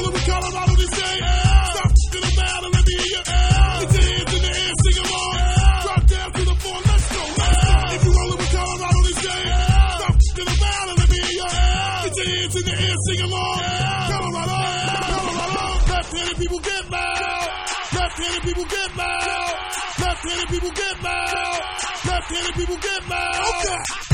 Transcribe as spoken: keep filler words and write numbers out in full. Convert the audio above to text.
rollin' with Colorado this day, stop f***ing around and let me hear you. Get your hands in the air, sing along. Drop down to the floor, let's go. If you rollin' with Colorado this day, stop f***ing around and let me hear you. Get your hands in the air, sing along. Colorado, Colorado. Left-handed people get loud. Left-handed people get loud. Left-handed people get loud. Left-handed people get loud. Okay.